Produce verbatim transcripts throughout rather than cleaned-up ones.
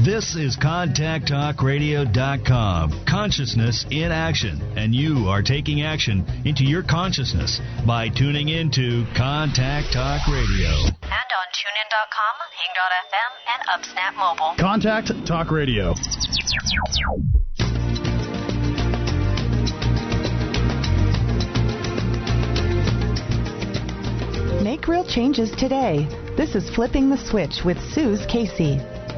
This is contact talk radio dot com. Consciousness in action. And you are taking action into your consciousness by tuning into Contact Talk Radio. And on tune in dot com, hing dot f m, and UpSnap Mobile. Contact Talk Radio. Make real changes today. This is Flipping the Switch with Suze Casey.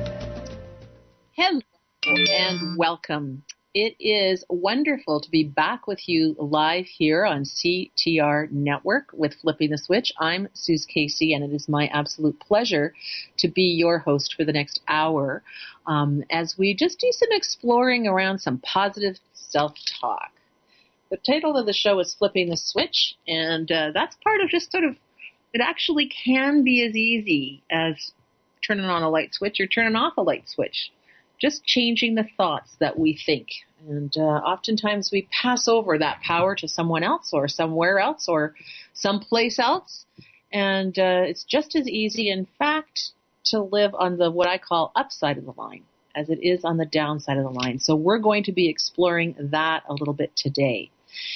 Hello and welcome. It is wonderful to be back with you live here on C T R Network with Flipping the Switch. I'm Suze Casey, and it is my absolute pleasure to be your host for the next hour um, as we just do some exploring around some positive self-talk. The title of the show is Flipping the Switch, and uh, that's part of just sort of, it actually can be as easy as turning on a light switch or turning off a light switch. Just changing the thoughts that we think. And uh, oftentimes we pass over that power to someone else or somewhere else or someplace else. And uh, it's just as easy, in fact, to live on the what I call upside of the line as it is on the downside of the line. So we're going to be exploring that a little bit today.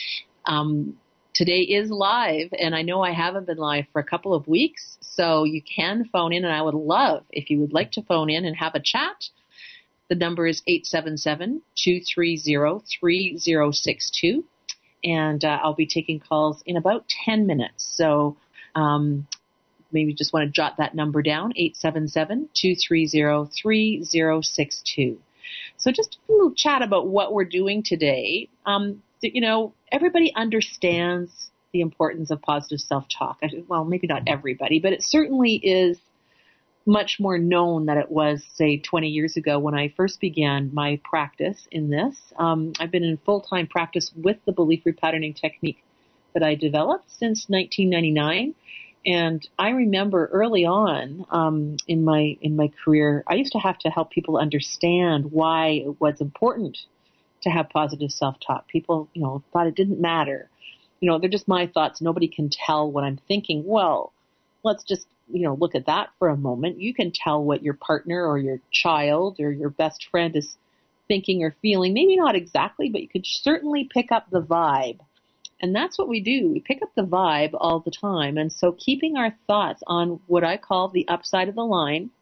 Um, today is live, and I know I haven't been live for a couple of weeks, so you can phone in, and I would love if you would like to phone in and have a chat. The number is eight seven seven, two three zero, three zero six two, and uh, I'll be taking calls in about ten minutes. So um, maybe just want to jot that number down, eight seven seven, two three zero, three zero six two. So just a little chat about what we're doing today. Um, you know, everybody understands the importance of positive self-talk. Well, maybe not everybody, but it certainly is much more known than it was, say, twenty years ago when I first began my practice in this. Um, I've been in full-time practice with the belief repatterning technique that I developed since nineteen ninety-nine. And I remember early on um, in my in my career, I used to have to help people understand why it was important to have positive self-talk. People, you know, thought it didn't matter. You know, they're just my thoughts. Nobody can tell what I'm thinking. Well, let's just you know, look at that for a moment. You can tell what your partner or your child or your best friend is thinking or feeling. Maybe not exactly, but you could certainly pick up the vibe. And that's what we do. We pick up the vibe all the time. And so keeping our thoughts on what I call the upside of the line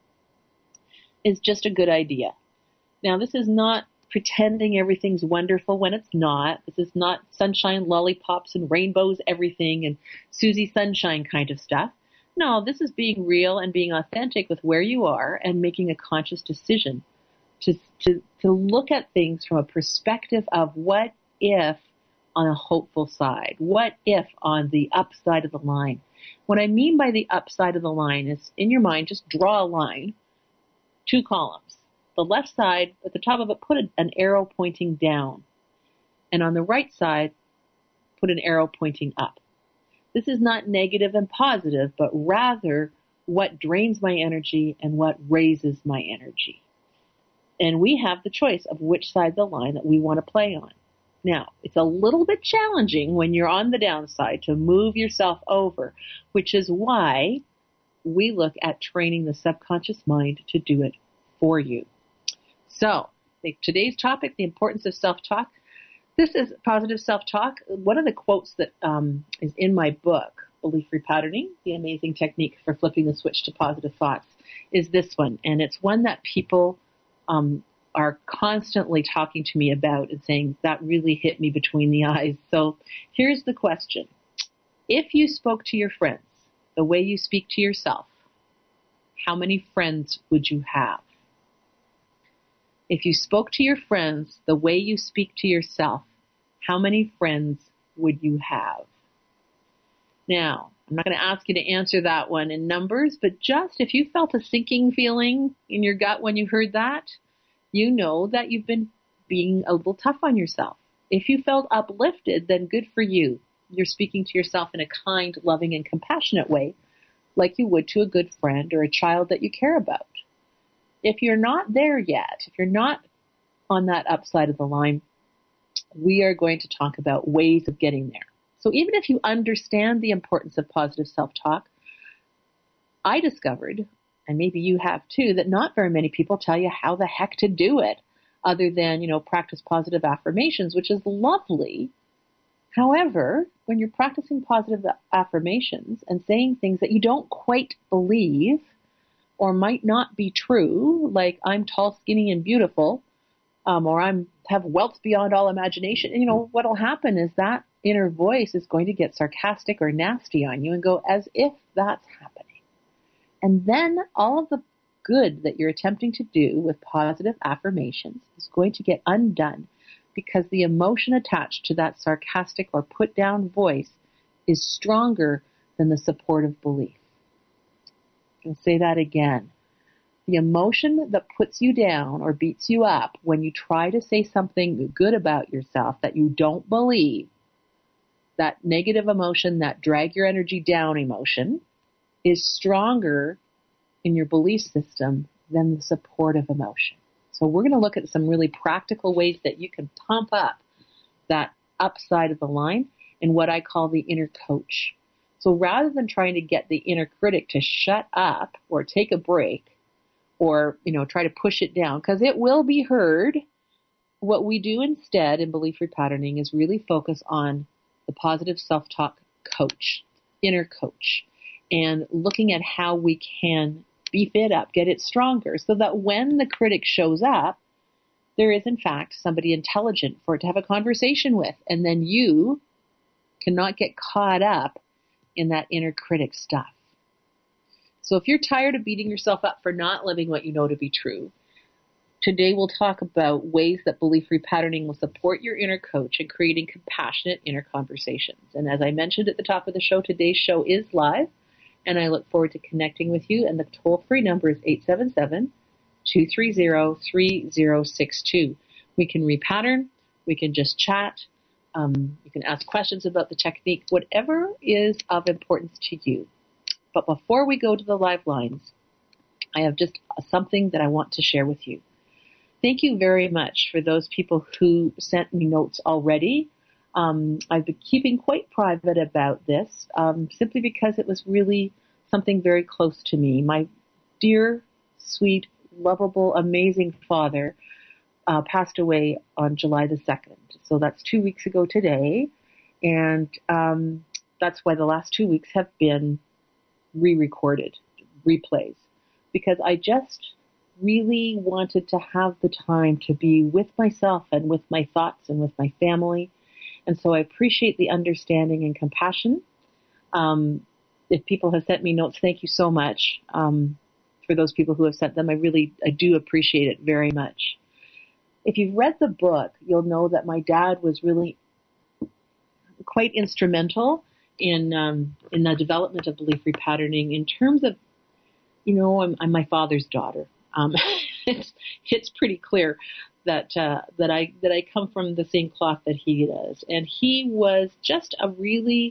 is just a good idea. Now, this is not pretending everything's wonderful when it's not. This is not sunshine, lollipops, and rainbows, everything, and Susie Sunshine kind of stuff. No, this is being real and being authentic with where you are and making a conscious decision to, to, to look at things from a perspective of what if on a hopeful side, what if on the upside of the line. What I mean by the upside of the line is, in your mind, just draw a line, two columns. The left side, at the top of it, put an arrow pointing down. And on the right side, put an arrow pointing up. This is not negative and positive, but rather what drains my energy and what raises my energy. And we have the choice of which side of the line that we want to play on. Now, it's a little bit challenging when you're on the downside to move yourself over, which is why we look at training the subconscious mind to do it for you. So, today's topic, the importance of self-talk. This is positive self-talk. One of the quotes that um, is in my book, Belief Repatterning, The Amazing Technique for Flipping the Switch to Positive Thoughts, is this one. And it's one that people um, are constantly talking to me about and saying, that really hit me between the eyes. So here's the question. If you spoke to your friends the way you speak to yourself, how many friends would you have? If you spoke to your friends the way you speak to yourself, how many friends would you have? Now, I'm not going to ask you to answer that one in numbers, but just if you felt a sinking feeling in your gut when you heard that, you know that you've been being a little tough on yourself. If you felt uplifted, then good for you. You're speaking to yourself in a kind, loving, and compassionate way, like you would to a good friend or a child that you care about. If you're not there yet, if you're not on that upside of the line, we are going to talk about ways of getting there. So even if you understand the importance of positive self-talk, I discovered, and maybe you have too, that not very many people tell you how the heck to do it other than, you know, practice positive affirmations, which is lovely. However, when you're practicing positive affirmations and saying things that you don't quite believe or might not be true, like I'm tall, skinny, and beautiful, um, or I'm have wealth beyond all imagination, and, you know, what'll happen is that inner voice is going to get sarcastic or nasty on you and go as if that's happening. And then all of the good that you're attempting to do with positive affirmations is going to get undone because the emotion attached to that sarcastic or put down voice is stronger than the supportive belief. I'll say that again. The emotion that puts you down or beats you up when you try to say something good about yourself that you don't believe, that negative emotion, that drag your energy down emotion, is stronger in your belief system than the supportive emotion. So we're going to look at some really practical ways that you can pump up that upside of the line in what I call the inner coach. So rather than trying to get the inner critic to shut up or take a break or, you know, try to push it down, because it will be heard, what we do instead in belief repatterning is really focus on the positive self-talk coach, inner coach, and looking at how we can beef it up, get it stronger, so that when the critic shows up, there is in fact somebody intelligent for it to have a conversation with, and then you cannot get caught up in that inner critic stuff. So if you're tired of beating yourself up for not living what you know to be true, today we'll talk about ways that belief repatterning will support your inner coach in creating compassionate inner conversations. And as I mentioned at the top of the show, today's show is live, and I look forward to connecting with you. And the toll-free number is eight seven seven, two three zero, three zero six two. We can repattern. We can just chat. Um, you can ask questions about the technique, whatever is of importance to you. But before we go to the live lines, I have just something that I want to share with you. Thank you very much for those people who sent me notes already. Um, I've been keeping quite private about this, um, simply because it was really something very close to me. My dear, sweet, lovable, amazing father uh, passed away on July the second. So that's two weeks ago today. And um, that's why the last two weeks have been re-recorded, replays, because I just really wanted to have the time to be with myself and with my thoughts and with my family. And so I appreciate the understanding and compassion. Um, if people have sent me notes, thank you so much. Um, for those people who have sent them, I really, I do appreciate it very much. If you've read the book, you'll know that my dad was really quite instrumental in um, in the development of belief repatterning in terms of, you know, I'm, I'm my father's daughter. Um, it's it's pretty clear that uh, that I that I come from the same cloth that he does, and he was just a really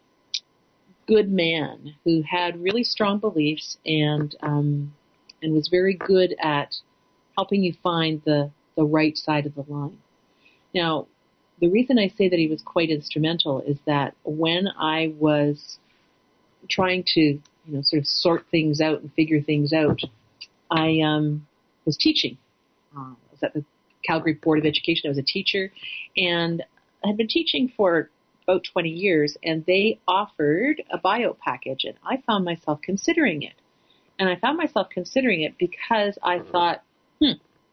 good man who had really strong beliefs and um, and was very good at helping you find the the right side of the line. Now, the reason I say that he was quite instrumental is that when I was trying to, you know, sort of sort things out and figure things out, I um, was teaching. Uh, I was at the Calgary Board of Education. I was a teacher, and I had been teaching for about twenty years, and they offered a bio package, and I found myself considering it. And I found myself considering it because I thought, hmm,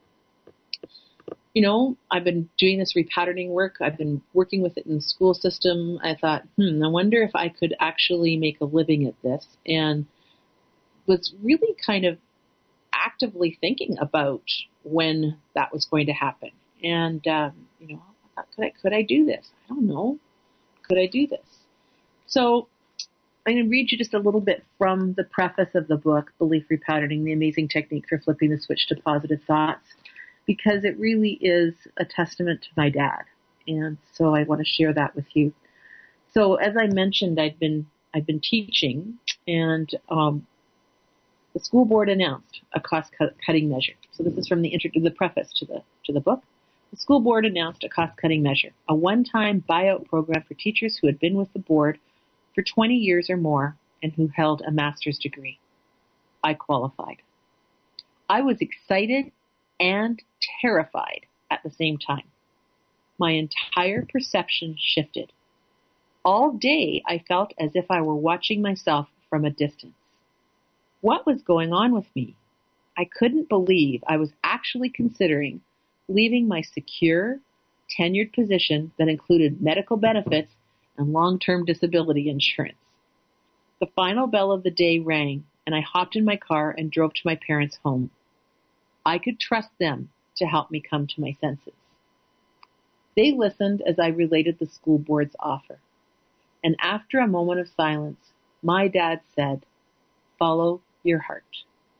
you know, I've been doing this repatterning work. I've been working with it in the school system. I thought, hmm, I wonder if I could actually make a living at this, and was really kind of actively thinking about when that was going to happen. And, um, you know, I thought, could I, could I do this? I don't know. Could I do this? So I'm going to read you just a little bit from the preface of the book, Belief Repatterning, the Amazing Technique for Flipping the Switch to Positive Thoughts, because it really is a testament to my dad. And so I want to share that with you. So as I mentioned, I'd been, I'd been teaching, and, um, the school board announced a cost-cutting measure. So this is from the intro, the preface to the to the book. The school board announced a cost-cutting measure, a one-time buyout program for teachers who had been with the board for twenty years or more and who held a master's degree. I qualified. I was excited and terrified at the same time. My entire perception shifted. All day, I felt as if I were watching myself from a distance. What was going on with me? I couldn't believe I was actually considering leaving my secure, tenured position that included medical benefits and long-term disability insurance. The final bell of the day rang, and I hopped in my car and drove to my parents' home. I could trust them to help me come to my senses. They listened as I related the school board's offer. And after a moment of silence, my dad said, "Follow your heart."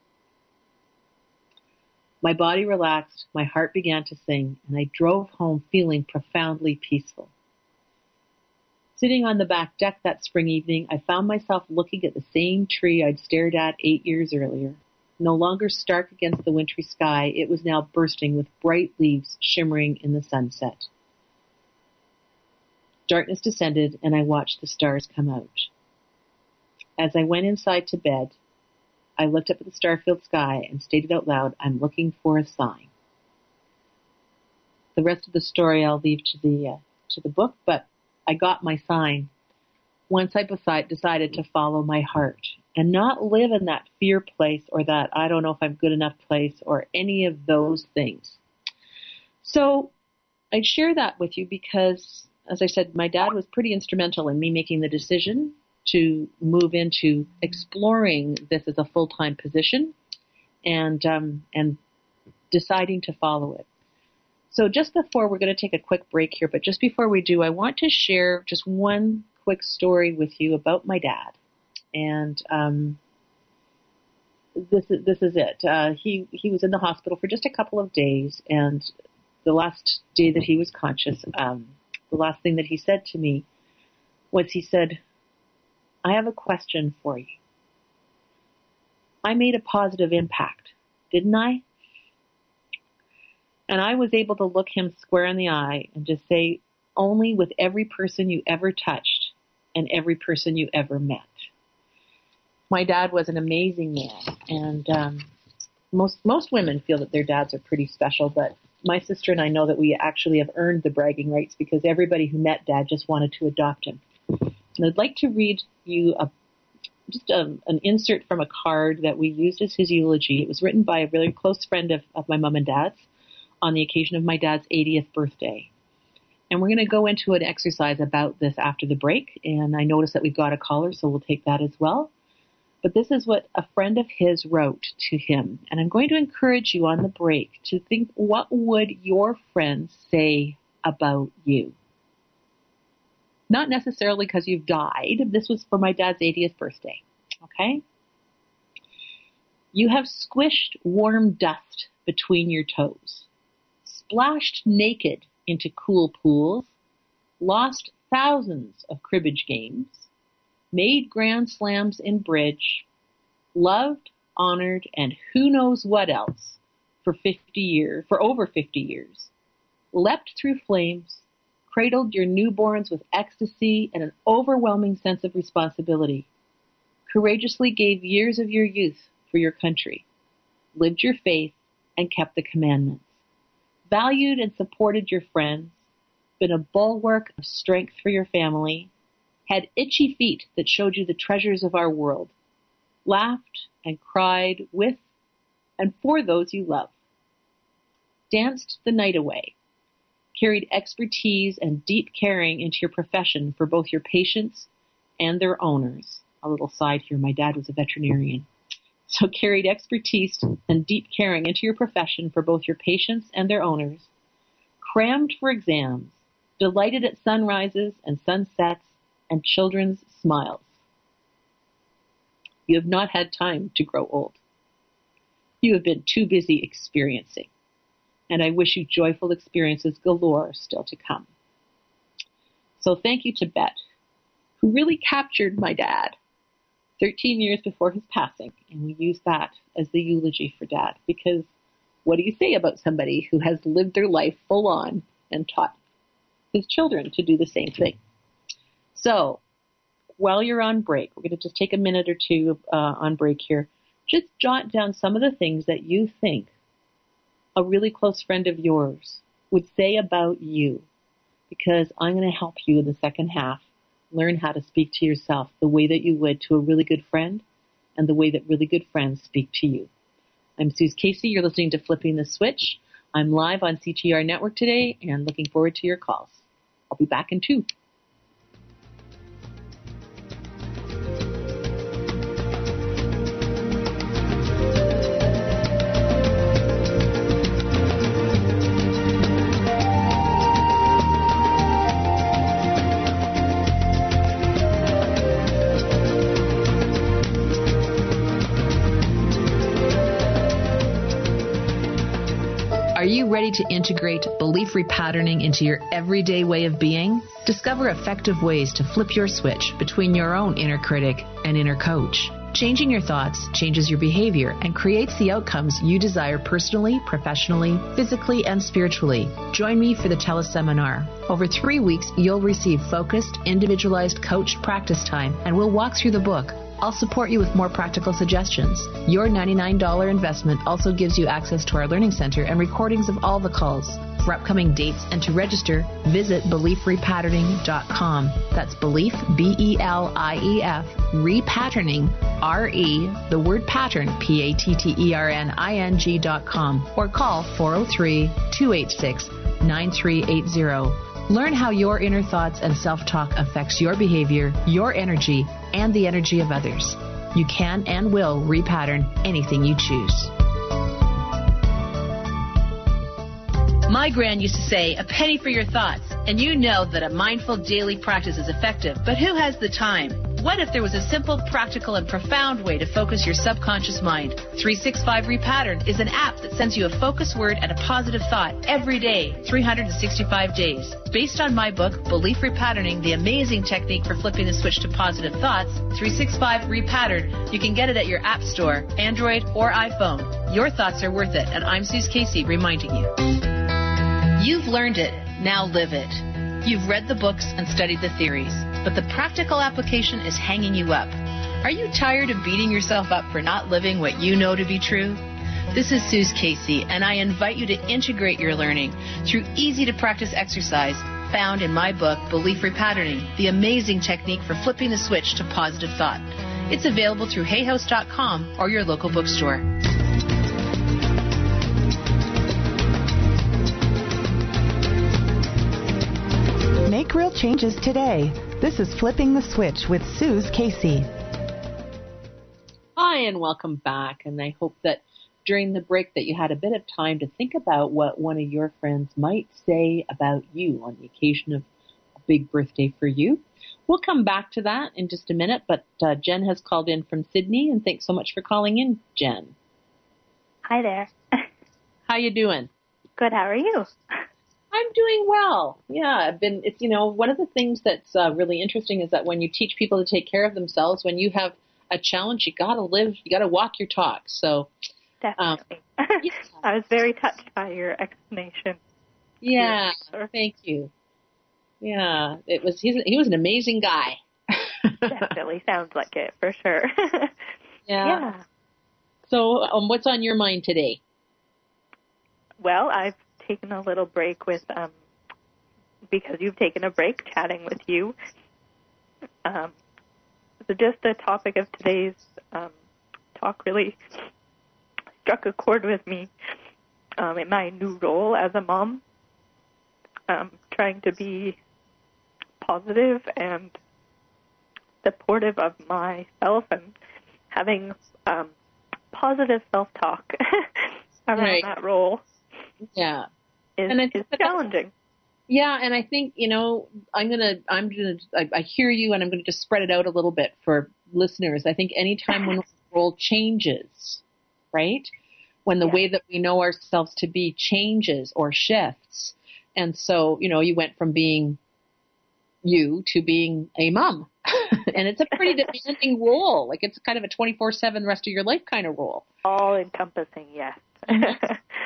My body relaxed, my heart began to sing, and I drove home feeling profoundly peaceful. Sitting on the back deck that spring evening, I found myself looking at the same tree I'd stared at eight years earlier. No longer stark against the wintry sky, it was now bursting with bright leaves shimmering in the sunset. Darkness descended, and I watched the stars come out. As I went inside to bed, I looked up at the star-filled sky and stated out loud, "I'm looking for a sign." The rest of the story I'll leave to the uh, to the book, but I got my sign once I beside, decided to follow my heart and not live in that fear place or that I don't know if I'm good enough place or any of those things. So I'd share that with you because, as I said, my dad was pretty instrumental in me making the decision to move into exploring this as a full-time position and um, and deciding to follow it. So just before, we're going to take a quick break here, but just before we do, I want to share just one quick story with you about my dad. And um, this is this is it. Uh, he he was in the hospital for just a couple of days, and the last day that he was conscious, um, the last thing that he said to me was he said, "I have a question for you. I made a positive impact, didn't I?" And I was able to look him square in the eye and just say, "Only with every person you ever touched and every person you ever met." My dad was an amazing man, and um, most most women feel that their dads are pretty special, but my sister and I know that we actually have earned the bragging rights because everybody who met Dad just wanted to adopt him. And I'd like to read you a, just a, an insert from a card that we used as his eulogy. It was written by a really close friend of, of my mom and dad's on the occasion of my dad's eightieth birthday. And we're going to go into an exercise about this after the break. And I noticed that we've got a caller, so we'll take that as well. But this is what a friend of his wrote to him. And I'm going to encourage you on the break to think, what would your friends say about you? Not necessarily because you've died. This was for my dad's eightieth birthday. Okay? You have squished warm dust between your toes, splashed naked into cool pools, lost thousands of cribbage games, made grand slams in bridge, loved, honored, and who knows what else for fifty years, for over fifty years, leapt through flames, cradled your newborns with ecstasy and an overwhelming sense of responsibility, courageously gave years of your youth for your country, lived your faith and kept the commandments, valued and supported your friends, been a bulwark of strength for your family, had itchy feet that showed you the treasures of our world, laughed and cried with and for those you love, danced the night away, carried expertise and deep caring into your profession for both your patients and their owners. A little side here, my dad was a veterinarian. So carried expertise and deep caring into your profession for both your patients and their owners, crammed for exams, delighted at sunrises and sunsets and children's smiles. You have not had time to grow old. You have been too busy experiencing, and I wish you joyful experiences galore still to come. So thank you to Bet, who really captured my dad thirteen years before his passing, and we use that as the eulogy for Dad, because what do you say about somebody who has lived their life full on and taught his children to do the same thing? So while you're on break, we're going to just take a minute or two uh, on break here. just jot down some of the things that you think a really close friend of yours would say about you, because I'm going to help you in the second half learn how to speak to yourself the way that you would to a really good friend and the way that really good friends speak to you. I'm Suze Casey. You're listening to Flipping the Switch. I'm live on C T R Network today and looking forward to your calls. I'll be back in two. Are you ready to integrate belief repatterning into your everyday way of being? Discover effective ways to flip your switch between your own inner critic and inner coach. Changing your thoughts changes your behavior and creates the outcomes you desire personally, professionally, physically, and spiritually. Join me for the teleseminar. Over three weeks, you'll receive focused, individualized coached practice time, and we'll walk through the book. I'll support you with more practical suggestions. Your ninety-nine dollars investment also gives you access to our learning center and recordings of all the calls. For upcoming dates and to register, visit belief repatterning dot com. That's belief, B E L I E F, repatterning, R E, the word pattern, P A T T E R N I N G dot com, or call four oh three, two eight six, nine three eight zero. Learn how your inner thoughts and self-talk affects your behavior, your energy, and the energy of others. You can and will repattern anything you choose. My gran used to say, a penny for your thoughts. And you know that a mindful daily practice is effective, but who has the time? What if there was a simple, practical, and profound way to focus your subconscious mind? three sixty-five Repattern is an app that sends you a focus word and a positive thought every day, three hundred sixty-five days. Based on my book, Belief Repatterning, the amazing technique for flipping the switch to positive thoughts, three sixty-five Repattern, you can get it at your app store, Android or iPhone. Your thoughts are worth it, and I'm Suze Casey reminding you. You've learned it. Now live it. You've read the books and studied the theories, but the practical application is hanging you up. Are you tired of beating yourself up for not living what you know to be true? This is Suze Casey, and I invite you to integrate your learning through easy-to-practice exercise found in my book, Belief Repatterning, the amazing technique for flipping the switch to positive thought. It's available through hay house dot com or your local bookstore. Make real changes today. This is Flipping the Switch with Suze Casey. Hi, and welcome back. And I hope that during the break that you had a bit of time to think about what one of your friends might say about you on the occasion of a big birthday for you. We'll come back to that in just a minute, but uh, Jen has called in from Sydney, and thanks so much for calling in, Jen. Hi there. How you doing? Good. How are you? I'm doing well. Yeah, I've been, it's, you know, one of the things that's uh, really interesting is that when you teach people to take care of themselves, when you have a challenge, you got to live, you got to walk your talk. So, definitely. Um, yeah. I was very touched by your explanation. Yeah, thank you. Yeah, it was, he's, he was an amazing guy. Definitely sounds like it, for sure. Yeah. Yeah. So, um, what's on your mind today? Well, I've taken a little break with, um, because you've taken a break chatting with you. Um, so just the topic of today's um, talk really struck a chord with me um, in my new role as a mom, um, trying to be positive and supportive of myself and having um, positive self-talk around Right. that role. Yeah. Is, and I is think that challenging. Yeah, and I think, you know, I'm going to, I'm going to, I, I hear you, and I'm going to just spread it out a little bit for listeners. I think anytime when the role changes, right, when the Yeah. way that we know ourselves to be changes or shifts, and so, you know, you went from being you to being a mom, and it's a pretty demanding role. Like, it's kind of a twenty-four seven rest of your life kind of role. All encompassing, yes.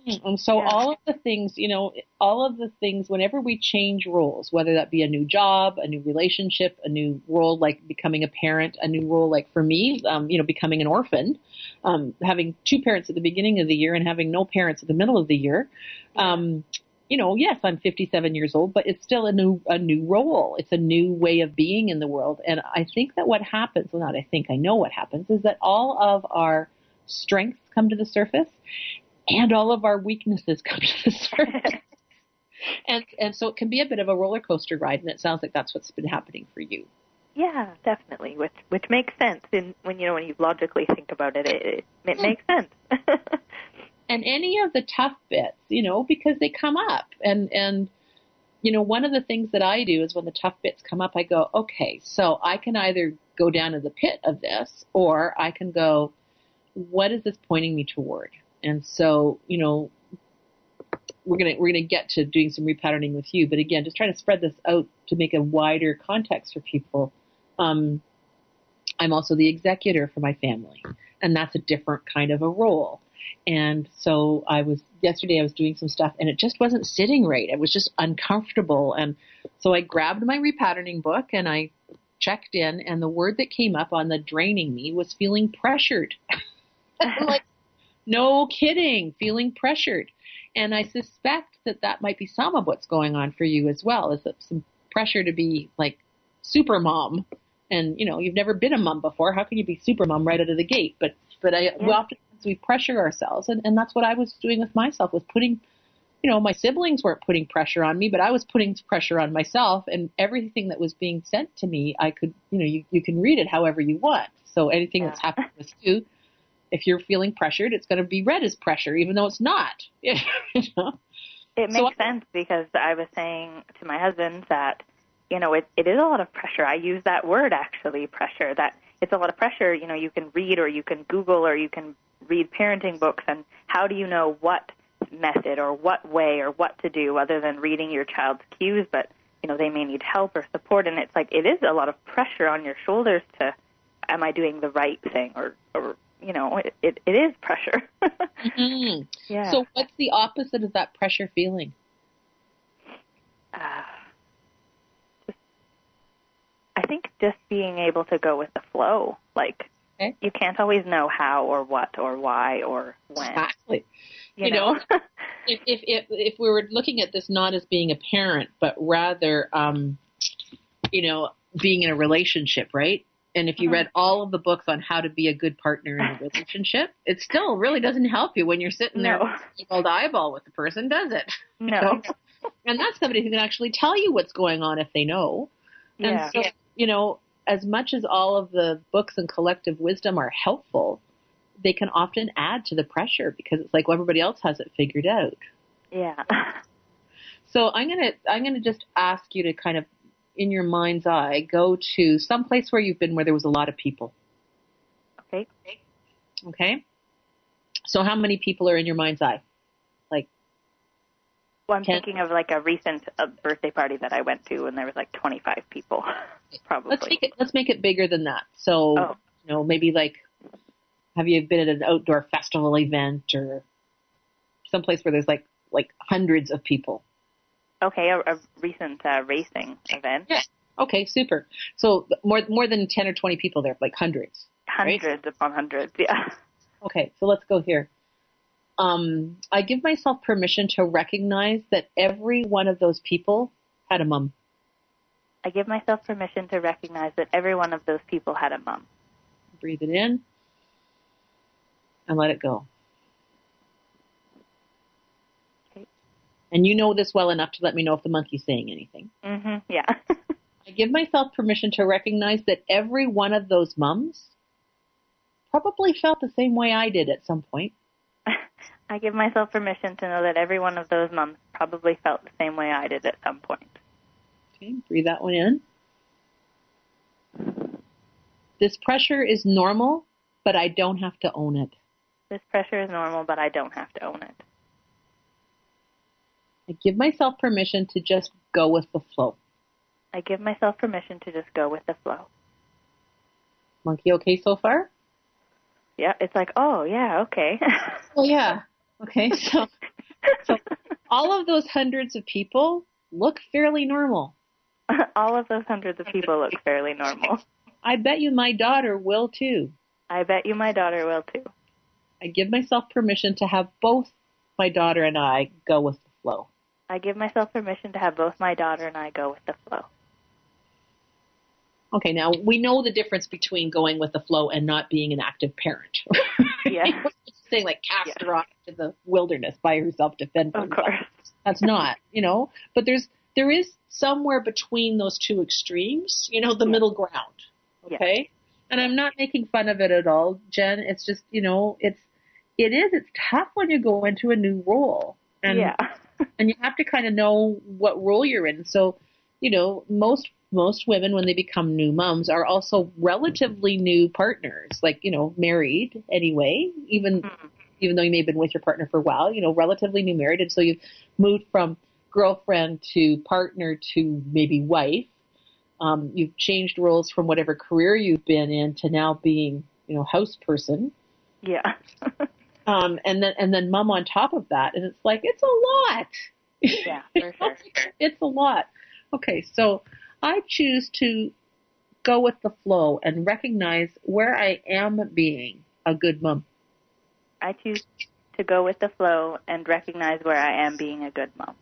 And so Yeah. all of the things, you know, all of the things, whenever we change roles, whether that be a new job, a new relationship, a new role like becoming a parent, a new role like for me, um, you know, becoming an orphan, um, having two parents at the beginning of the year and having no parents at the middle of the year, um, you know, yes, I'm fifty-seven years old, but it's still a new, a new role. It's a new way of being in the world. And I think that what happens, well, not I think, I know what happens, is that all of our strengths come to the surface and all of our weaknesses come to the surface. and, and so it can be a bit of a roller coaster ride. And it sounds like that's what's been happening for you. Yeah, definitely, which which makes sense. And when you know when you logically think about it, it, it, it makes sense. And any of the tough bits, you know, because they come up. And, and, you know, one of the things that I do is when the tough bits come up, I go, okay, so I can either go down to the pit of this, or I can go, what is this pointing me toward? And so, you know, we're going to, we're going to get to doing some repatterning with you. But again, just trying to spread this out to make a wider context for people. Um, I'm also the executor for my family, and that's a different kind of a role. And so I was, yesterday I was doing some stuff and it just wasn't sitting right. It was just uncomfortable. And so I grabbed my repatterning book and I checked in, and the word that came up on the draining me was feeling pressured. I'm like, no kidding, feeling pressured. And I suspect that that might be some of what's going on for you as well, is that some pressure to be like super mom. And, you know, you've never been a mom before. How can you be super mom right out of the gate? But, but I, yeah. we often, we pressure ourselves. And, and that's what I was doing with myself, was putting, you know, my siblings weren't putting pressure on me, but I was putting pressure on myself, and everything that was being sent to me, I could, you know, you, you can read it however you want. So anything yeah. that's happening with you, if you're feeling pressured, it's going to be read as pressure, even though it's not. you know? It makes so, sense, because I was saying to my husband that, you know, it, it is a lot of pressure. I use that word, actually, pressure, that it's a lot of pressure. You know, you can read, or you can Google, or you can read parenting books, and how do you know what method or what way or what to do other than reading your child's cues? But, you know, they may need help or support, and it's like, it is a lot of pressure on your shoulders to, am I doing the right thing? Or, or you know, it, it, it is pressure. mm-hmm. Yeah. So what's the opposite of that pressure feeling? Uh, just, I think just being able to go with the flow. Like, okay. You can't always know how or what or why or when. Exactly. You, you know, know if, if if if we were looking at this not as being a parent, but rather, um, you know, being in a relationship, right? And if you read all of the books on how to be a good partner in a relationship, it still really doesn't help you when you're sitting there no. old eyeball with the person, does it? No. You know? And that's somebody who can actually tell you what's going on if they know. And yeah. so, you know, as much as all of the books and collective wisdom are helpful, they can often add to the pressure, because it's like, well, everybody else has it figured out. Yeah. So I'm going to, I'm going to just ask you to kind of, in your mind's eye, go to some place where you've been where there was a lot of people. Okay. Okay. So how many people are in your mind's eye? Like, well, I'm ten? thinking of like a recent uh, birthday party that I went to, and there was like twenty-five people, probably. Let's make it, let's make it bigger than that. So, oh. you know, maybe like, have you been at an outdoor festival event or someplace where there's like, like hundreds of people? Okay, a, a recent uh, racing event. Yeah. Okay, super. So more more than ten or twenty people there, like hundreds. Hundreds right? upon hundreds, yeah. Okay, so let's go here. Um, I give myself permission to recognize that every one of those people had a mom. I give myself permission to recognize that every one of those people had a mom. Breathe it in and let it go. And you know this well enough to let me know if the monkey's saying anything. Mm-hmm, yeah. I give myself permission to recognize that every one of those mums probably felt the same way I did at some point. I give myself permission to know that every one of those mums probably felt the same way I did at some point. Okay, breathe that one in. This pressure is normal, but I don't have to own it. This pressure is normal, but I don't have to own it. I give myself permission to just go with the flow. I give myself permission to just go with the flow. Monkey okay so far? Yeah, it's like, oh, yeah, okay. Well, yeah. Okay, so all of those hundreds of people look fairly normal. All of those hundreds of people look fairly normal. I bet you my daughter will too. I bet you my daughter will too. I give myself permission to have both my daughter and I go with the flow. I give myself permission to have both my daughter and I go with the flow. Okay, now we know the difference between going with the flow and not being an active parent. Yeah. Saying like cast yeah. her off to the wilderness by herself to fend for Of herself. course. That's not, you know, but there's, there is somewhere between those two extremes, you know, the yeah. middle ground. Okay. Yeah. And I'm not making fun of it at all, Jen. It's just, you know, it's, it is, it's tough when you go into a new role. And, yeah. and you have to kind of know what role you're in. So, you know, most, most women when they become new moms are also relatively new partners, like, you know, married anyway, even, mm-hmm. even though you may have been with your partner for a while, you know, relatively new married. And so you've moved from girlfriend to partner to maybe wife. Um, you've changed roles from whatever career you've been in to now being, you know, house person. Yeah. um, and then, and then mom on top of that. And it's like, it's a lot. Yeah, for sure. It's a lot. Okay. So I choose to go with the flow and recognize where I am being a good mom. I choose to go with the flow and recognize where I am being a good mom.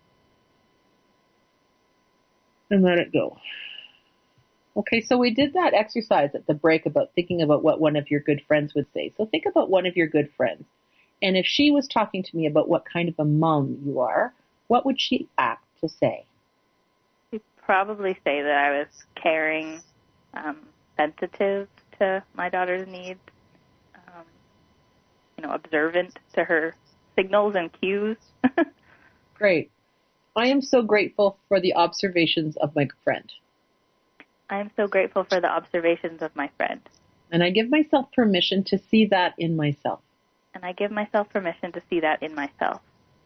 And let it go. Okay, so we did that exercise at the break about thinking about what one of your good friends would say. So think about one of your good friends. And if she was talking to me about what kind of a mom you are, what would she act to say? She'd probably say that I was caring, um, sensitive to my daughter's needs, um, you know, observant to her signals and cues. Great. I am so grateful for the observations of my friend. I am so grateful for the observations of my friend. And I give myself permission to see that in myself. And I give myself permission to see that in myself.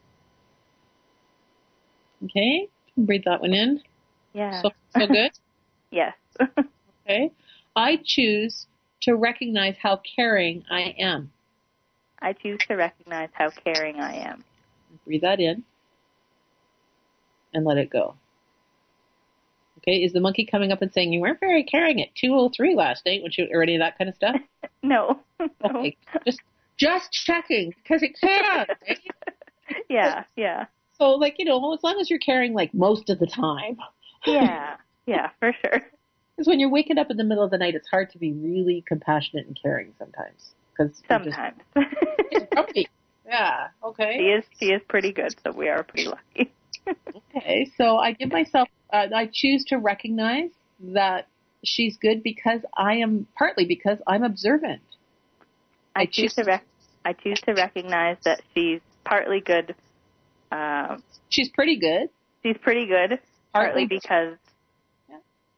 Okay, breathe that one in. Yeah. So, so good? Yes. Okay. I choose to recognize how caring I am. I choose to recognize how caring I am. Breathe that in. And let it go. Okay, is the monkey coming up and saying, you weren't very caring at two oh three last night, when you, or any of that kind of stuff? No. Okay, just just checking, because it can, right? Yeah, yeah. So, like, you know, as long as you're caring, like, most of the time. Yeah, yeah, for sure. Because when you're waking up in the middle of the night, it's hard to be really compassionate and caring sometimes. Cause sometimes. Just, it's yeah, okay. She is, she is pretty good, so we are pretty lucky. Okay, so I give myself, uh, I choose to recognize that she's good because I am, partly because I'm observant. I, I choose to rec- I choose to recognize that she's partly good. Uh, she's pretty good. She's pretty good, partly, partly because yeah.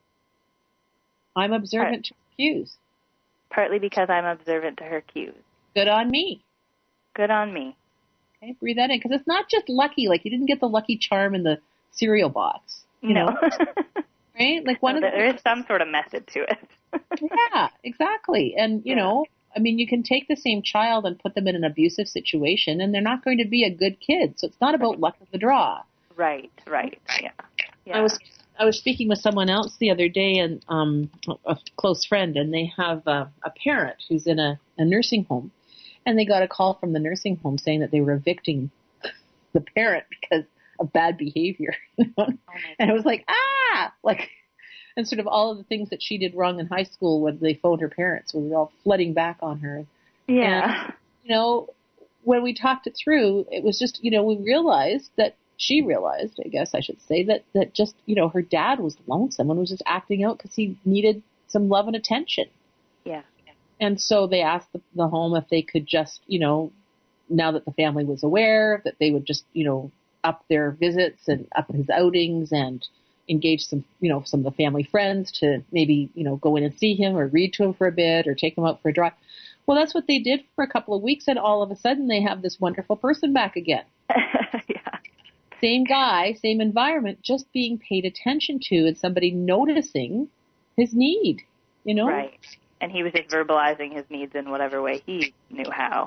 I'm observant part, to her cues. Partly because I'm observant to her cues. Good on me. Good on me. Okay, breathe that in, because it's not just lucky. Like, you didn't get the lucky charm in the cereal box. You no. know? Right? Like one no, of the, there is some sort of method to it. Yeah, exactly. And, you yeah. know, I mean, you can take the same child and put them in an abusive situation, and they're not going to be a good kid. So it's not about luck of the draw. Right, right, yeah. yeah. I was I was speaking with someone else the other day, and um, a close friend, and they have a, a parent who's in a, a nursing home, and they got a call from the nursing home saying that they were evicting the parent because of bad behavior. Oh and I was like, ah, like. And sort of all of the things that she did wrong in high school when they phoned her parents were all flooding back on her. Yeah. And, you know, when we talked it through, it was just, you know, we realized that she realized, I guess I should say, that, that just, you know, her dad was lonesome and was just acting out because he needed some love and attention. Yeah. And so they asked the, the home if they could just, you know, now that the family was aware, that they would just, you know, up their visits and up his outings and engage some, you know, some of the family friends to maybe, you know, go in and see him or read to him for a bit or take him out for a drive. Well, that's what they did for a couple of weeks, and all of a sudden they have this wonderful person back again. Yeah. Same guy, same environment, just being paid attention to and somebody noticing his need, you know? Right. And he was just verbalizing his needs in whatever way he knew how.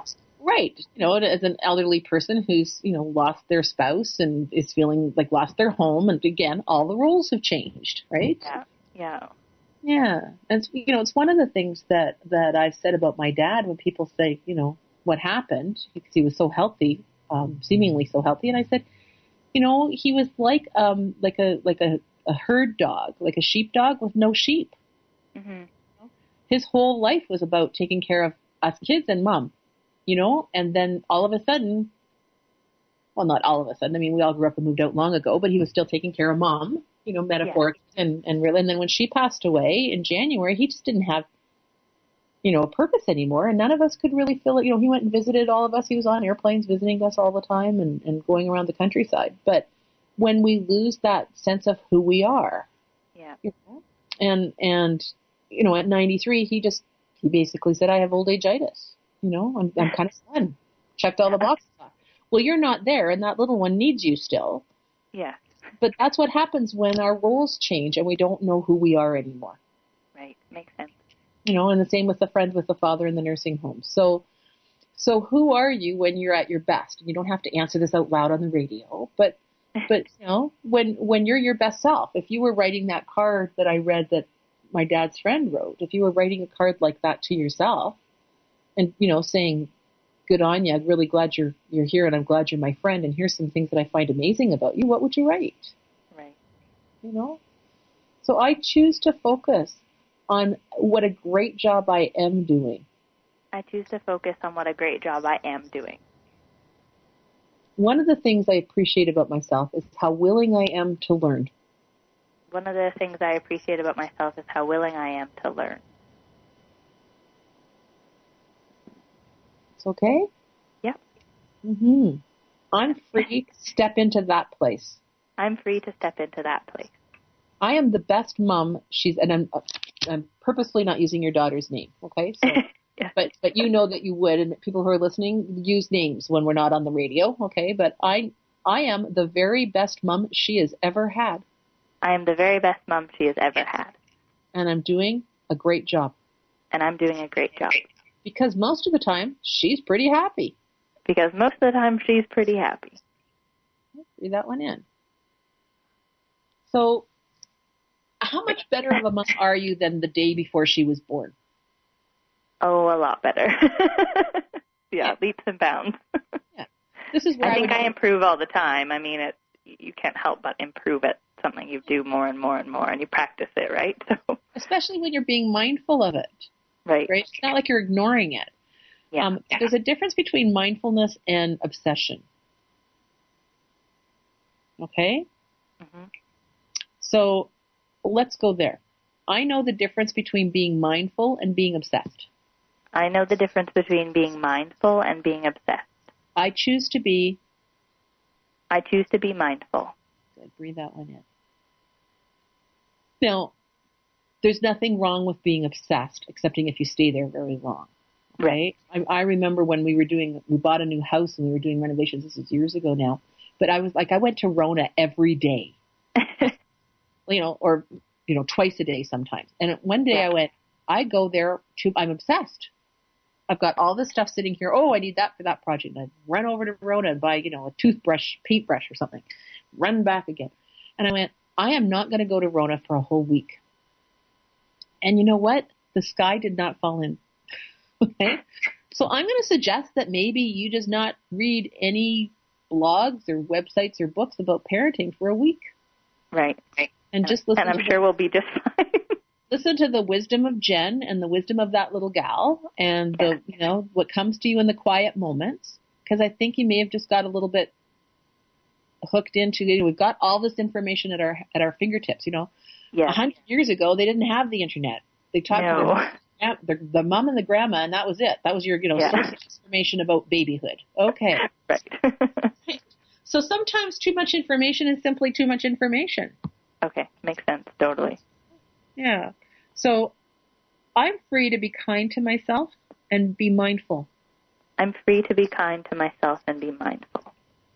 Right. You know, as an elderly person who's, you know, lost their spouse and is feeling like lost their home. And again, all the roles have changed, right? Yeah. Yeah. Yeah. And, it's, you know, it's one of the things that, that I've said about my dad when people say, you know, what happened, because he was so healthy, um, seemingly so healthy. And I said, you know, he was like, um, like a, like a, a herd dog, like a sheepdog with no sheep. Mm-hmm. His whole life was about taking care of us kids and mom. You know, and then all of a sudden, well, not all of a sudden. I mean, we all grew up and moved out long ago, but he was still taking care of mom, you know, metaphorically yeah. and, and really. And then when she passed away in January, he just didn't have, you know, a purpose anymore. And none of us could really feel it. You know, he went and visited all of us. He was on airplanes visiting us all the time and, and going around the countryside. But when we lose that sense of who we are, yeah, you know, and, and, you know, at ninety-three, he just, he basically said, I have old age-itis. You know, I'm, I'm kind of done. Checked all the boxes off. Well, you're not there, and that little one needs you still. Yeah. But that's what happens when our roles change and we don't know who we are anymore. Right. Makes sense. You know, and the same with the friend with the father in the nursing home. So, so who are you when you're at your best? You don't have to answer this out loud on the radio, but, but you know, when when you're your best self, if you were writing that card that I read that my dad's friend wrote, if you were writing a card like that to yourself, and, you know, saying, good on you, I'm really glad you're you're here and I'm glad you're my friend and here's some things that I find amazing about you, what would you write? Right. You know? So I choose to focus on what a great job I am doing. I choose to focus on what a great job I am doing. One of the things I appreciate about myself is how willing I am to learn. One of the things I appreciate about myself is how willing I am to learn. It's okay? Yep. Mm-hmm. I'm free to step into that place. I'm free to step into that place. I am the best mom. She's, and I'm, I'm purposely not using your daughter's name. Okay. So, yeah. but, but you know that you would, and people who are listening use names when we're not on the radio. Okay. But I, I am the very best mom she has ever had. I am the very best mom she has ever had. And I'm doing a great job. And I'm doing a great job. Because most of the time, she's pretty happy. Because most of the time, she's pretty happy. Read that one in. So, how much better of a mom are you than the day before she was born? Oh, a lot better. yeah, leaps and bounds. yeah. This is where I think I, I improve all the time. I mean, it, you can't help but improve at something you do more and more and more, and you practice it, right? So, especially when you're being mindful of it. Right. Right. It's not like you're ignoring it. Yeah. Um, there's a difference between mindfulness and obsession. Okay? Mm-hmm. So let's go there. I know the difference between being mindful and being obsessed. I know the difference between being mindful and being obsessed. I choose to be... I choose to be mindful. Good. Breathe that one in. Now, there's nothing wrong with being obsessed, excepting if you stay there very long. Right? I, I remember when we were doing, we bought a new house and we were doing renovations. This was years ago now. But I was like, I went to Rona every day. you know, or, you know, twice a day sometimes. And one day yeah. I went, I go there to, I'm obsessed. I've got all this stuff sitting here. Oh, I need that for that project. And I'd run over to Rona and buy, you know, a toothbrush, paintbrush or something. Run back again. And I went, I am not going to go to Rona for a whole week. And you know what? The sky did not fall in. Okay. So I'm going to suggest that maybe you just not read any blogs or websites or books about parenting for a week. Right. And just listen. And I'm to sure the, we'll be just fine. listen to the wisdom of Jen and the wisdom of that little gal and the, yeah. you know, what comes to you in the quiet moments. Because I think you may have just got a little bit hooked into, you know, we've got all this information at our, at our fingertips, you know. Yeah. A hundred years ago, they didn't have the internet. They talked no. to their The, the mom and the grandma, and that was it. That was your, you know, yeah. source of information about babyhood. Okay. Right. So sometimes too much information is simply too much information. Okay. Makes sense. Totally. Yeah. So I'm free to be kind to myself and be mindful. I'm free to be kind to myself and be mindful.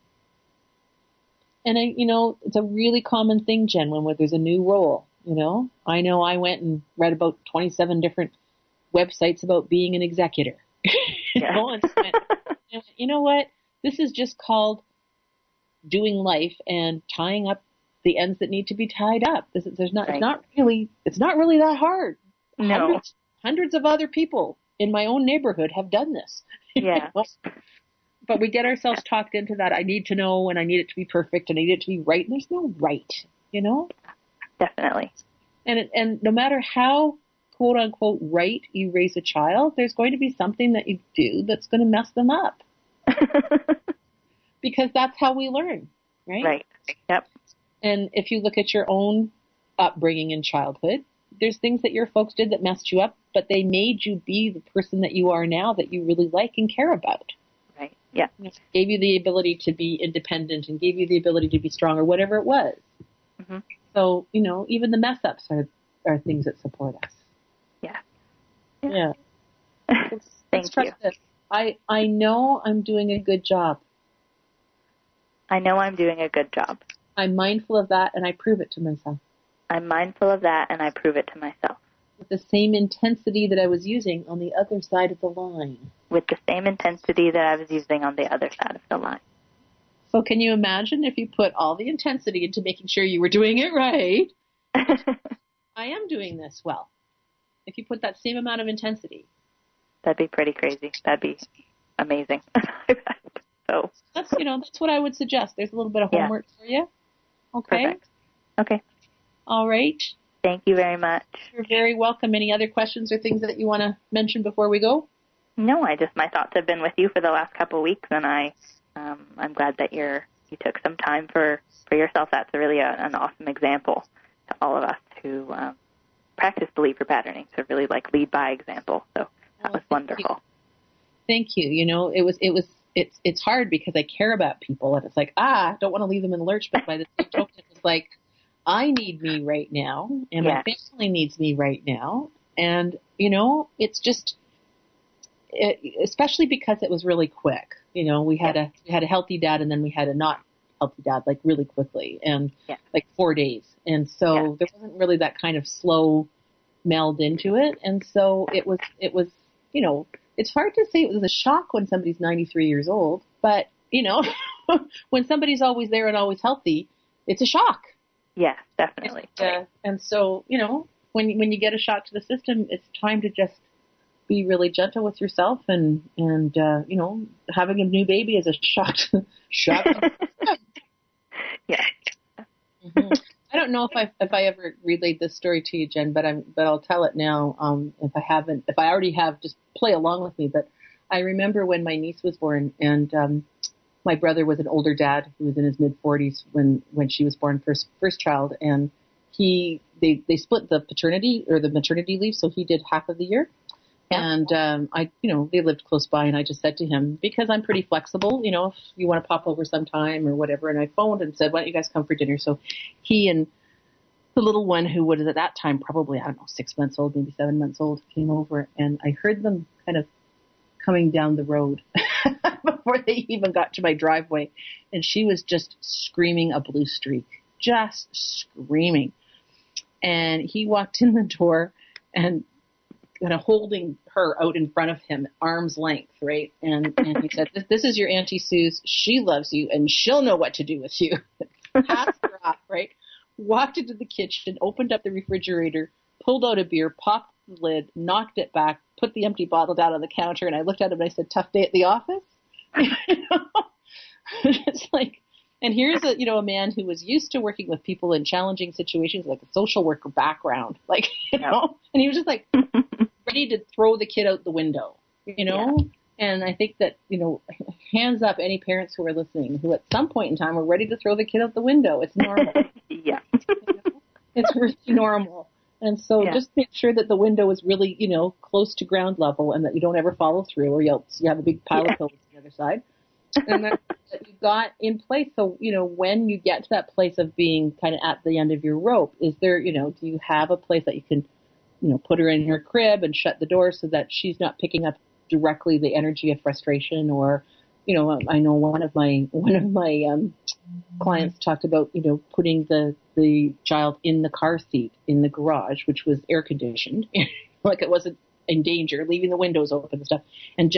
And I, you know, it's a really common thing, Jen, when there's a new role, you know. I know I went and read about twenty-seven different websites about being an executor. you Yeah. know, and spent, you know what? This is just called doing life and tying up the ends that need to be tied up. This is, there's not, right. it's not really, it's not really that hard. No. Hundreds, hundreds of other people in my own neighborhood have done this. Yeah. But we get ourselves talked into that. I need to know, and I need it to be perfect, and I need it to be right. And there's no right, you know? Definitely. And it, and no matter how quote unquote right you raise a child, there's going to be something that you do that's going to mess them up. Because that's how we learn, right? Right. Yep. And if you look at your own upbringing in childhood, there's things that your folks did that messed you up, but they made you be the person that you are now that you really like and care about. Right. Yeah. Gave you the ability to be independent and gave you the ability to be strong or whatever it was. Mm-hmm. So, you know, even the mess ups are, are things that support us. Yeah. Yeah. Thank Let's try you. This. I, I know I'm doing a good job. I know I'm doing a good job. I'm mindful of that, and I prove it to myself. I'm mindful of that, and I prove it to myself. With the same intensity that I was using on the other side of the line. With the same intensity that I was using on the other side of the line. So can you imagine if you put all the intensity into making sure you were doing it right? I am doing this well. If you put that same amount of intensity. That'd be pretty crazy. That'd be amazing. So that's, you know, that's what I would suggest. There's a little bit of homework yeah. for you. Okay. Perfect. Okay. All right. Thank you very much. You're very welcome. Any other questions or things that you want to mention before we go? No, I just, my thoughts have been with you for the last couple of weeks, and I, um, I'm glad that you're, you took some time for, for yourself. That's really a, an awesome example to all of us who, um, practice believer patterning, to really like lead by example. So that oh, was wonderful. You. Thank you. You know, it was, it was, it's, it's hard because I care about people, and it's like, ah, don't want to leave them in the lurch, but by the same token, it's like, I need me right now, and yeah. my family needs me right now. And, you know, it's just, it, especially because it was really quick. You know, we had yeah. a, we had a healthy dad, and then we had a not healthy dad, like really quickly, and yeah. like four days. And so yeah. there wasn't really that kind of slow meld into it. And so it was, it was, you know, it's hard to say it was a shock when somebody's ninety-three years old, but, you know, when somebody's always there and always healthy, it's a shock. Yes, definitely. And, uh, and so, you know, when when you get a shock to the system, it's time to just be really gentle with yourself, and and uh, you know, having a new baby is a shock. To, shock. Yeah. Mm-hmm. I don't know if I if I ever relayed this story to you, Jen, but I'm but I'll tell it now. Um, if I haven't, if I already have, just play along with me. But I remember when my niece was born, and um, my brother was an older dad who was in his mid forties when, when she was born, first, first child. And he, they, they split the paternity or the maternity leave. So he did half of the year. And, um, I, you know, they lived close by, and I just said to him, because I'm pretty flexible, you know, if you want to pop over sometime or whatever. And I phoned and said, why don't you guys come for dinner? So he and the little one, who was at that time, probably, I don't know, six months old, maybe seven months old, came over, and I heard them kind of coming down the road before they even got to my driveway. And she was just screaming a blue streak, just screaming. And he walked in the door and kind of holding her out in front of him, arm's length, right? And, and he said, this, this is your Auntie Suze. She loves you, and she'll know what to do with you. Passed her off, right? Walked into the kitchen, opened up the refrigerator, pulled out a beer, popped the lid, knocked it back, put the empty bottle down on the counter, and I looked at him and I said, tough day at the office? You know? It's like, and here's a, you know, a man who was used to working with people in challenging situations, like a social worker background, like, you know, and he was just like ready to throw the kid out the window, you know? Yeah. And I think that, you know, hands up any parents who are listening, who at some point in time are ready to throw the kid out the window. It's normal. Yeah. You know? It's really normal. And so yeah. just make sure that the window is really, you know, close to ground level, and that you don't ever follow through, or you'll you have a big pile yeah. of pillows on the other side. And that, that you got in place. So, you know, when you get to that place of being kind of at the end of your rope, is there, you know, do you have a place that you can, you know, put her in her crib and shut the door so that she's not picking up directly the energy of frustration? Or, you know, I know one of my, one of my, um, clients talked about, you know, putting the, the child in the car seat in the garage, which was air conditioned, like it wasn't in danger, leaving the windows open and stuff, and just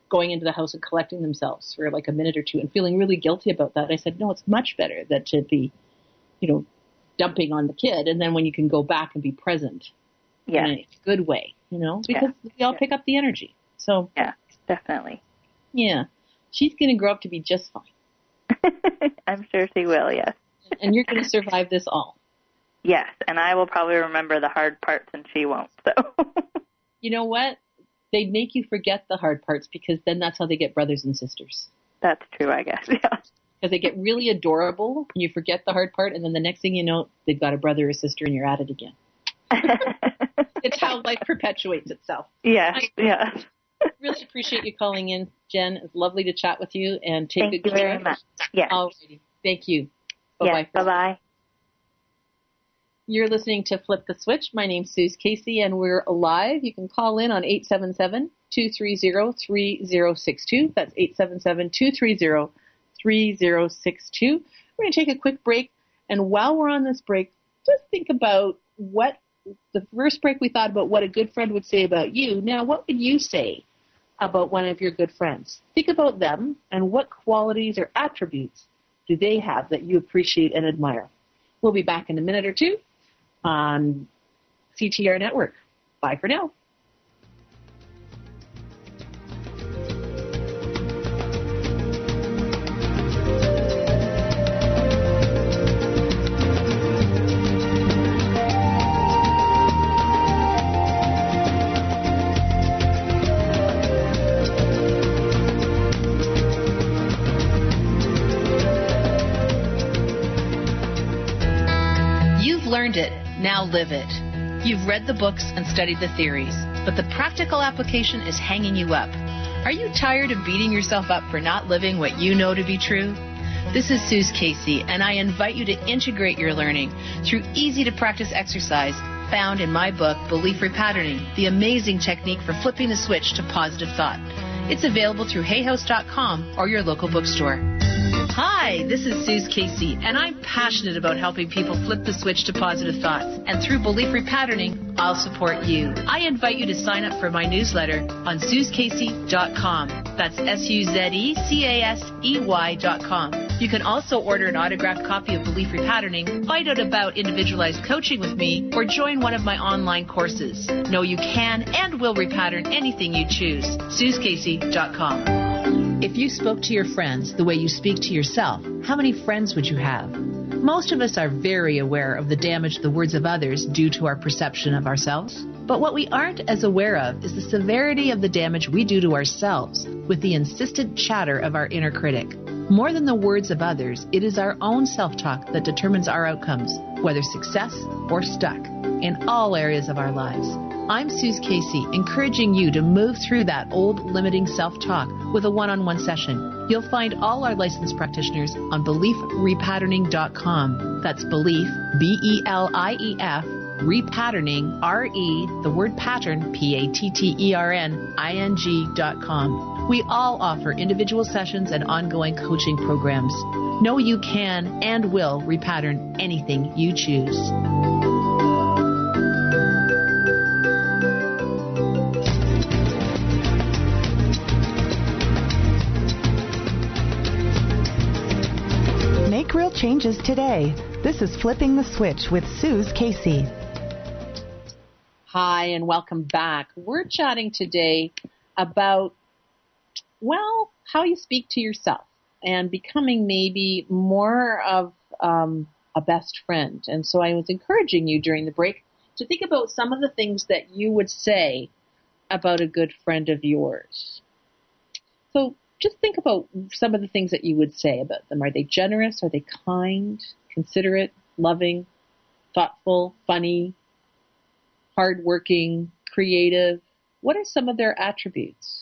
going into the house and collecting themselves for like a minute or two and feeling really guilty about that. I said, no, it's much better that to be, you know, dumping on the kid. And then when you can go back and be present yeah. in a good way, you know, because yeah. we all yeah. pick up the energy. So yeah, definitely. Yeah. She's going to grow up to be just fine. I'm sure she will, yes. And you're going to survive this all. Yes, and I will probably remember the hard parts and she won't. So, you know what? They make you forget the hard parts because then that's how they get brothers and sisters. That's true, I guess, yeah. Because they get really adorable and you forget the hard part, and then the next thing you know, they've got a brother or sister and you're at it again. It's how life perpetuates itself. Yes, yeah. Really appreciate you calling in, Jen. It's lovely to chat with you, and take Thank good you care. very much. Yes. Alrighty. Thank you. Bye-bye. Yes, bye-bye. You're listening to Flip the Switch. My name's Suze Casey, and we're live. You can call in on eight seven seven, two three zero, three zero six two. That's eight seven seven, two three zero, three zero six two. We're going to take a quick break, and while we're on this break, just think about what the first break we thought about what a good friend would say about you. Now, what would you say about one of your good friends? Think about them and what qualities or attributes do they have that you appreciate and admire. We'll be back in a minute or two on C T R Network. Bye for now. It. Now live it. You've read the books and studied the theories, but the practical application is hanging you up. Are you tired of beating yourself up for not living what you know to be true? This is Suze Casey, and I invite you to integrate your learning through easy-to-practice exercise found in my book, Belief Repatterning, the amazing technique for flipping the switch to positive thought. It's available through hay house dot com or your local bookstore. Hi, this is Suze Casey, and I'm passionate about helping people flip the switch to positive thoughts. And through Belief Repatterning, I'll support you. I invite you to sign up for my newsletter on suze casey dot com. That's S U Z E C A S E Y dot com. You can also order an autographed copy of Belief Repatterning, find out about individualized coaching with me, or join one of my online courses. Know you can and will repattern anything you choose. suze casey dot com. If you spoke to your friends the way you speak to yourself, how many friends would you have? Most of us are very aware of the damage the words of others do to our perception of ourselves. But what we aren't as aware of is the severity of the damage we do to ourselves with the insistent chatter of our inner critic. More than the words of others, it is our own self-talk that determines our outcomes, whether success or stuck, in all areas of our lives. I'm Suze Casey, encouraging you to move through that old limiting self-talk with a one-on-one session. You'll find all our licensed practitioners on belief repatterning dot com. That's Belief, B E L I E F, Repatterning, R E, the word pattern, P A T T E R N I N G dot com. We all offer individual sessions and ongoing coaching programs. Know you can and will repattern anything you choose. Make real changes today. This is Flipping the Switch with Suze Casey. Hi, and welcome back. We're chatting today about, well, how you speak to yourself and becoming maybe more of um, a best friend. And so I was encouraging you during the break to think about some of the things that you would say about a good friend of yours. So just think about some of the things that you would say about them. Are they generous? Are they kind, considerate, loving, thoughtful, funny, hardworking, creative? What are some of their attributes?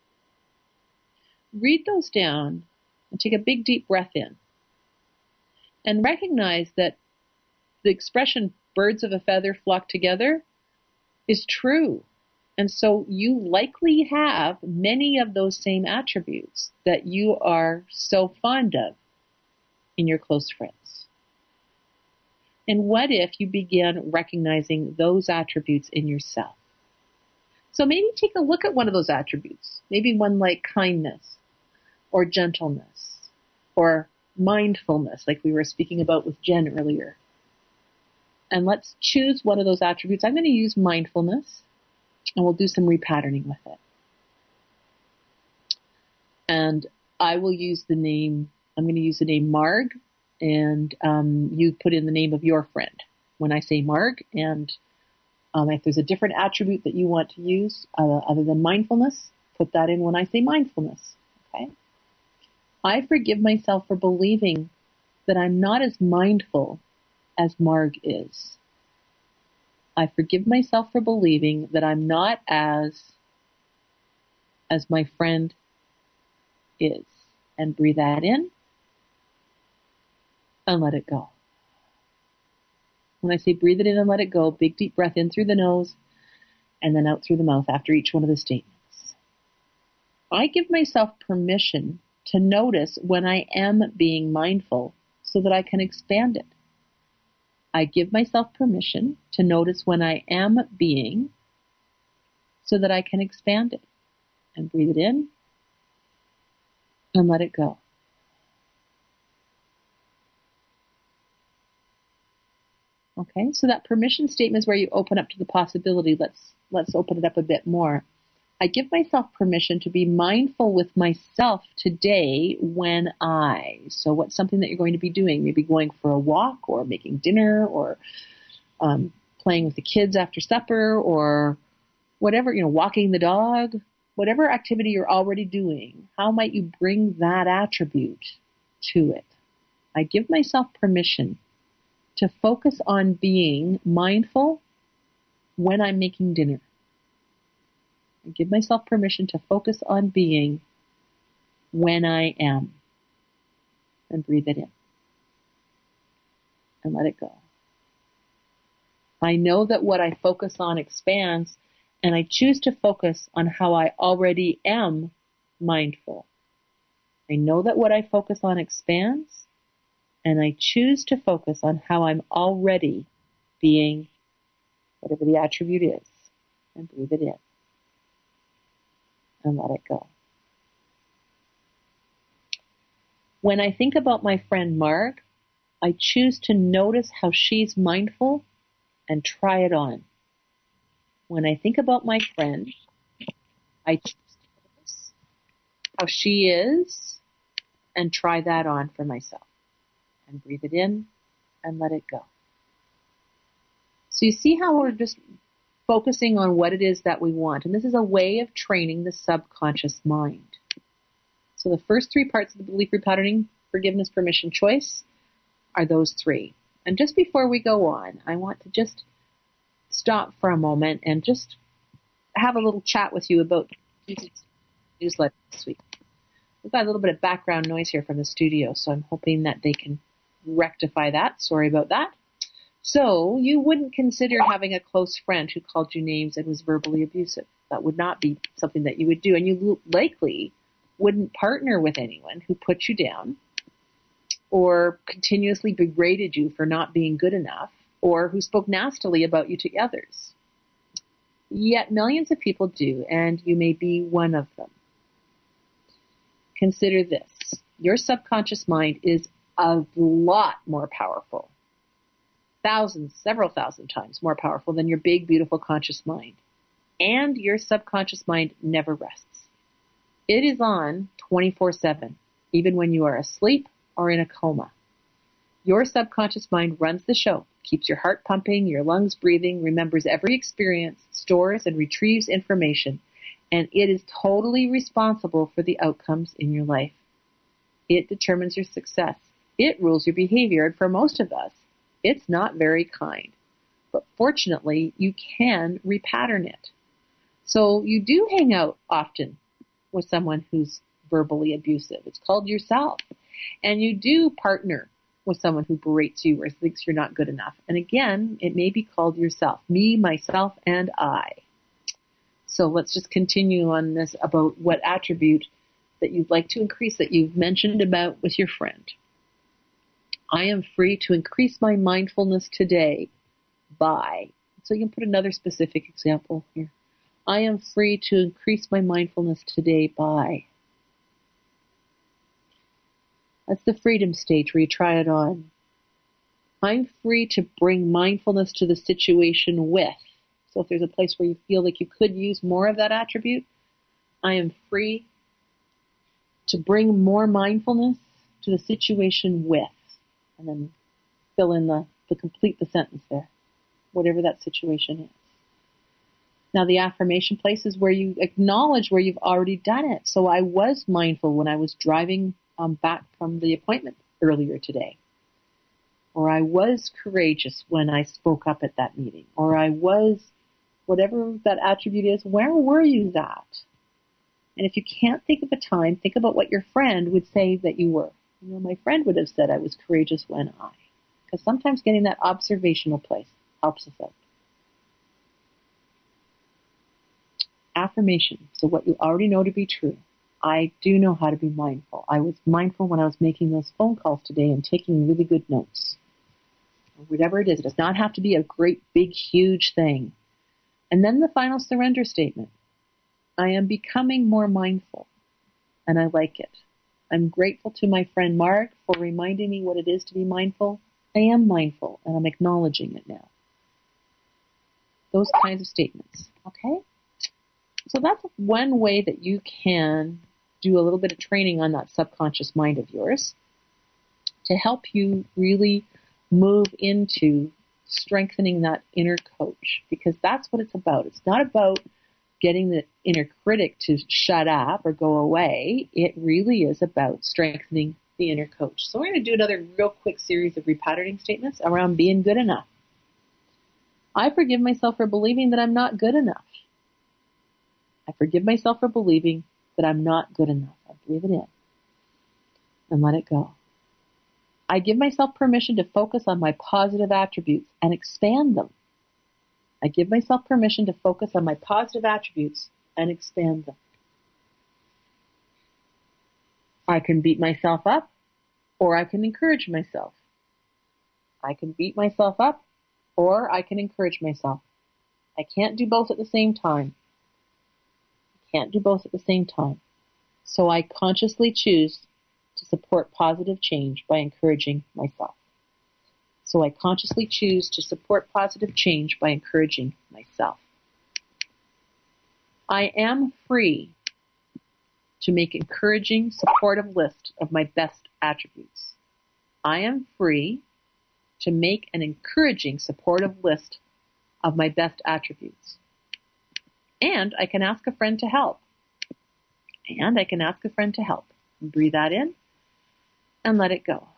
Read those down and take a big, deep breath in. And recognize that the expression birds of a feather flock together is true. And so you likely have many of those same attributes that you are so fond of in your close friends. And what if you began recognizing those attributes in yourself? So maybe take a look at one of those attributes. Maybe one like kindness or gentleness or mindfulness, like we were speaking about with Jen earlier. And let's choose one of those attributes. I'm going to use mindfulness, and we'll do some repatterning with it. And I will use the name, I'm going to use the name Marg, and um, you put in the name of your friend when I say Marg. And um, if there's a different attribute that you want to use uh, other than mindfulness, put that in when I say mindfulness. Okay? I forgive myself for believing that I'm not as mindful as Marg is. I forgive myself for believing that I'm not as, as my friend is. And breathe that in and let it go. When I say breathe it in and let it go, big deep breath in through the nose and then out through the mouth after each one of the statements. I give myself permission to notice when I am being mindful so that I can expand it. I give myself permission to notice when I am being so that I can expand it. And breathe it in and let it go. Okay, so that permission statement is where you open up to the possibility. Let's let's open it up a bit more. I give myself permission to be mindful with myself today when I. So what's something that you're going to be doing? Maybe going for a walk or making dinner or um, playing with the kids after supper or whatever, you know, walking the dog, whatever activity you're already doing. How might you bring that attribute to it? I give myself permission to focus on being mindful when I'm making dinner. I give myself permission to focus on being when I am. And breathe it in. And let it go. I know that what I focus on expands, and I choose to focus on how I already am mindful. I know that what I focus on expands, and I choose to focus on how I'm already being whatever the attribute is. And breathe it in. And let it go. When I think about my friend Marg, I choose to notice how she's mindful and try it on. When I think about my friend, I choose to notice how she is and try that on for myself. And breathe it in and let it go. So you see how we're just focusing on what it is that we want. And this is a way of training the subconscious mind. So the first three parts of the belief repatterning, forgiveness, permission, choice, are those three. And just before we go on, I want to just stop for a moment and just have a little chat with you about newsletter this week. We've got a little bit of background noise here from the studio, so I'm hoping that they can rectify that. Sorry about that. So you wouldn't consider having a close friend who called you names and was verbally abusive. That would not be something that you would do. And you likely wouldn't partner with anyone who put you down or continuously berated you for not being good enough or who spoke nastily about you to others. Yet millions of people do, and you may be one of them. Consider this. Your subconscious mind is a lot more powerful. Thousands, several thousand times more powerful than your big, beautiful conscious mind. And your subconscious mind never rests. It is on twenty-four seven, even when you are asleep or in a coma. Your subconscious mind runs the show, keeps your heart pumping, your lungs breathing, remembers every experience, stores and retrieves information, and it is totally responsible for the outcomes in your life. It determines your success. It rules your behavior, and for most of us, it's not very kind. But fortunately, you can repattern it. So you do hang out often with someone who's verbally abusive. It's called yourself. And you do partner with someone who berates you or thinks you're not good enough. And again, it may be called yourself. Me, myself, and I. So let's just continue on this about what attribute that you'd like to increase that you've mentioned about with your friend. I am free to increase my mindfulness today by, so you can put another specific example here. I am free to increase my mindfulness today by. That's the freedom stage where you try it on. I'm free to bring mindfulness to the situation with. So if there's a place where you feel like you could use more of that attribute, I am free to bring more mindfulness to the situation with. And then fill in the, the complete the sentence there, whatever that situation is. Now the affirmation place is where you acknowledge where you've already done it. So I was mindful when I was driving um, back from the appointment earlier today. Or I was courageous when I spoke up at that meeting. Or I was, whatever that attribute is, where were you that? And if you can't think of a time, think about what your friend would say that you were. You know, my friend would have said I was courageous when I. Because sometimes getting that observational place helps us out. Affirmation. So what you already know to be true. I do know how to be mindful. I was mindful when I was making those phone calls today and taking really good notes. Or whatever it is. It does not have to be a great, big, huge thing. And then the final surrender statement. I am becoming more mindful, and I like it. I'm grateful to my friend Mark for reminding me what it is to be mindful. I am mindful, and I'm acknowledging it now. Those kinds of statements, okay? So that's one way that you can do a little bit of training on that subconscious mind of yours to help you really move into strengthening that inner coach, because that's what it's about. It's not about getting the inner critic to shut up or go away. It really is about strengthening the inner coach. So we're going to do another real quick series of repatterning statements around being good enough. I forgive myself for believing that I'm not good enough. I forgive myself for believing that I'm not good enough. I breathe it in and let it go. I give myself permission to focus on my positive attributes and expand them. I give myself permission to focus on my positive attributes and expand them. I can beat myself up, or I can encourage myself. I can beat myself up, or I can encourage myself. I can't do both at the same time. I can't do both at the same time. So I consciously choose to support positive change by encouraging myself. So I consciously choose to support positive change by encouraging myself. I am free to make encouraging, supportive list of my best attributes. I am free to make an encouraging, supportive list of my best attributes. And I can ask a friend to help. And I can ask a friend to help. Breathe that in and let it go.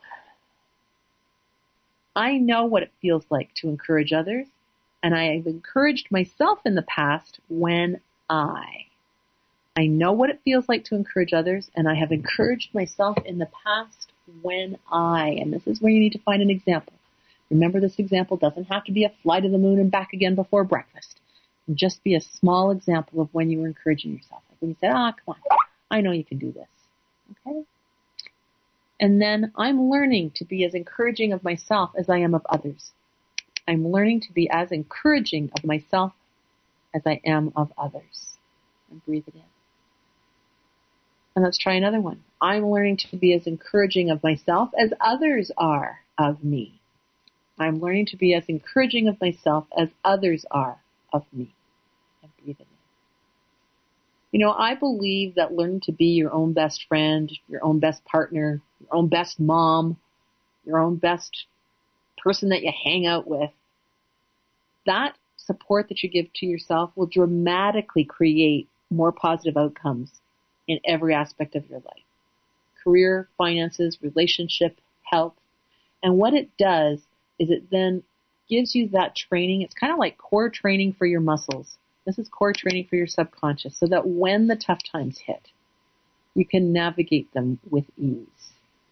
I know what it feels like to encourage others, and I have encouraged myself in the past when I. I know what it feels like to encourage others, and I have encouraged myself in the past when I. And this is where you need to find an example. Remember, this example doesn't have to be a fly to the moon and back again before breakfast. It can just be a small example of when you were encouraging yourself. Like when you said, ah, come on, I know you can do this. Okay? And then I'm learning to be as encouraging of myself as I am of others. I'm learning to be as encouraging of myself as I am of others. And breathe it in. And let's try another one. I'm learning to be as encouraging of myself as others are of me. I'm learning to be as encouraging of myself as others are of me. And breathe it in. You know, I believe that learning to be your own best friend, your own best partner, your own best mom, your own best person that you hang out with, that support that you give to yourself will dramatically create more positive outcomes in every aspect of your life. Career, finances, relationship, health. And what it does is it then gives you that training. It's kind of like core training for your muscles. This is core training for your subconscious so that when the tough times hit, you can navigate them with ease.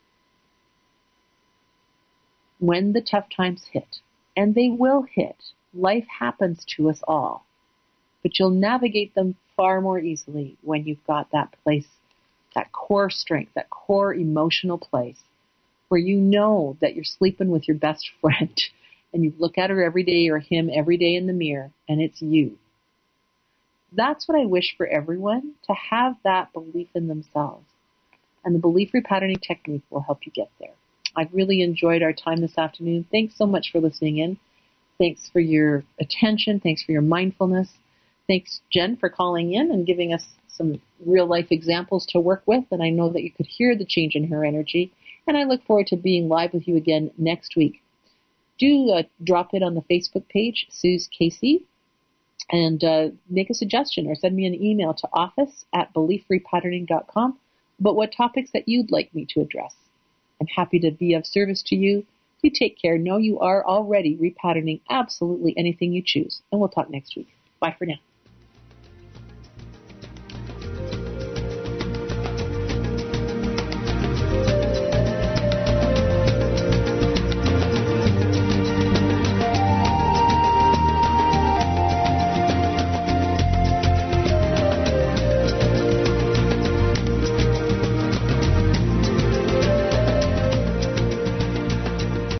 When the tough times hit, and they will hit, life happens to us all, but you'll navigate them far more easily when you've got that place, that core strength, that core emotional place where you know that you're sleeping with your best friend and you look at her every day or him every day in the mirror and it's you. That's what I wish for everyone, to have that belief in themselves. And the belief repatterning technique will help you get there. I've really enjoyed our time this afternoon. Thanks so much for listening in. Thanks for your attention. Thanks for your mindfulness. Thanks, Jen, for calling in and giving us some real-life examples to work with. And I know that you could hear the change in her energy. And I look forward to being live with you again next week. Do uh, drop it on the Facebook page, Suze Casey, and uh, make a suggestion or send me an email to office at belief repatterning dot com about what topics that you'd like me to address. I'm happy to be of service to you. You take care. Know you are already repatterning absolutely anything you choose. And we'll talk next week. Bye for now.